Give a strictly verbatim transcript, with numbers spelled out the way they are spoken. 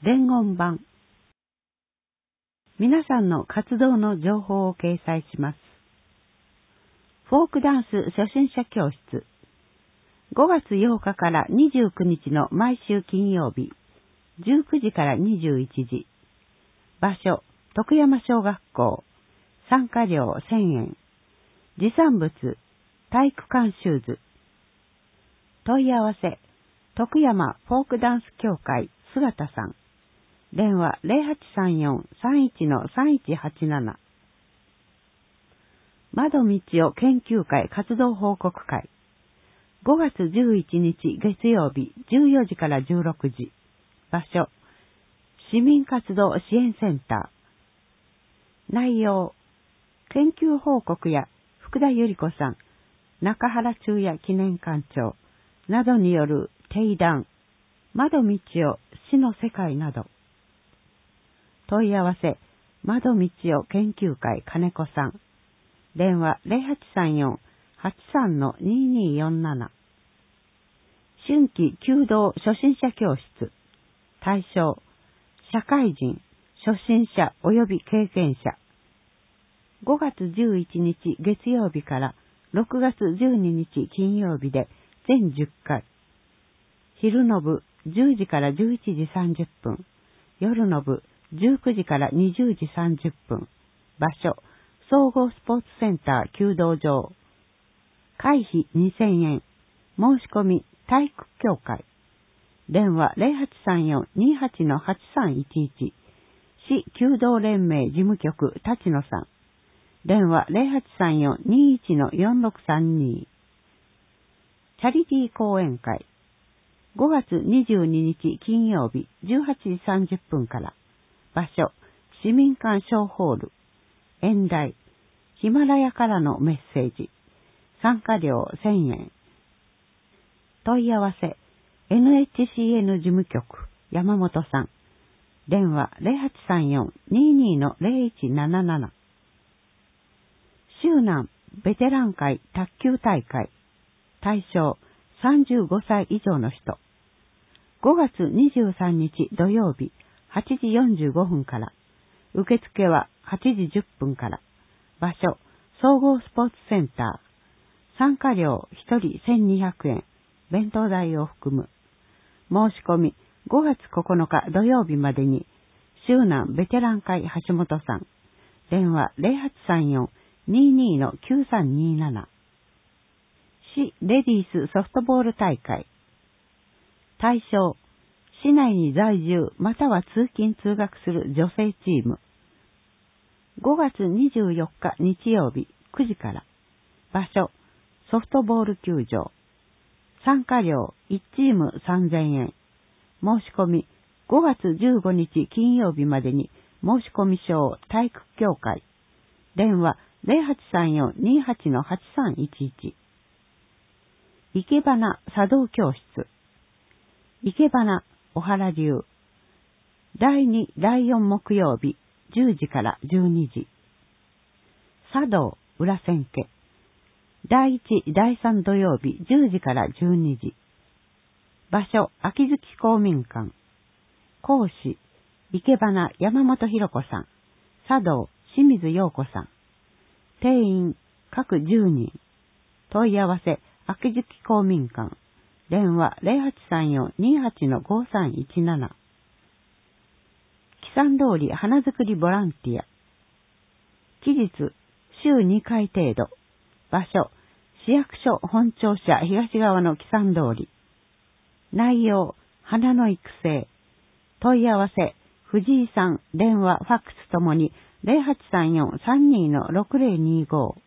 伝言版。皆さんの活動の情報を掲載します。フォークダンス初心者教室。ごがつようかからにじゅうくにちの毎週金曜日、じゅうくじからにじゅういちじ。場所、徳山小学校。参加料せんえん。持参物、体育館シューズ。問い合わせ、徳山フォークダンス協会姿さん。電話 ゼロはちさんよん さんいち さんいちはちなな。窓道夫研究会活動報告会。ごがつじゅういちにち月曜日じゅうよじからじゅうろくじ。場所、市民活動支援センター。内容、研究報告や福田由里子さん、中原中也記念館長などによる定談、窓道夫死の世界など。問い合わせ、窓道夫研究会金子さん。電話 ゼロはちさんよん はちさん にによんなな。春季弓道初心者教室。対象、社会人、初心者及び経験者。ごがつじゅういちにち月曜日からろくがつじゅうににち金曜日で全じゅっかい。昼の部じゅうじからじゅういちじさんじゅっぷん。夜の部じゅうくじからにじゅうじさんじゅっぷん。場所、総合スポーツセンター弓道場。会費にせんえん。申し込み体育協会。電話 ゼロはちさんよん にはち はちさんいちいち。市弓道連盟事務局立野さん。電話 ゼロはちさんよん にいち よんろくさんに。チャリティー講演会。ごがつにじゅうににち金曜日じゅうはちじさんじゅっぷんから。場所、市民館小ホール。演題、ヒマラヤからのメッセージ。参加料せんえん。問い合わせ、エヌエイチシーエヌ 事務局、山本さん。電話 ゼロはちさんよん ににゼロいちなななな。周南ベテラン会卓球大会。対象、さんじゅうごさい以上の人。ごがつにじゅうさんにち土曜日、はちじよんじゅうごふんから。受付ははちじじゅっぷんから。場所、総合スポーツセンター。参加料ひとりせんにひゃくえん。弁当代を含む。申し込みごがつここのか土曜日までに。周南ベテラン会橋本さん。電話 ゼロはちさんよん ににきゅうさんになな。市レディースソフトボール大会。対象、市内に在住または通勤通学する女性チーム。ごがつにじゅうよっか日曜日くじから。場所、ソフトボール球場。参加料いちチームさんぜんえん。申し込みごがつじゅうごにち金曜日までに。申し込み書を体育協会。電話 ゼロはちさんよん にはち はちさんいちいち。生け花茶道教室。生け花小原流。だいに、だいよん木曜日じゅうじからじゅうにじ。茶道裏千家。だいいち、だいさん土曜日じゅうじからじゅうにじ。場所、秋月公民館。講師、生け花山本博子さん。茶道清水陽子さん。定員各じゅうにん。問い合わせ、秋月公民館。電話 ゼロはちさんよん にはち ごさんいちなな。木山通り花作りボランティア。期日、週にかい程度。場所、市役所本庁舎東側の木山通り。内容、花の育成。問い合わせ、藤井さん、電話、ファックスともに ゼロはちさんよん さんに ろくゼロにご。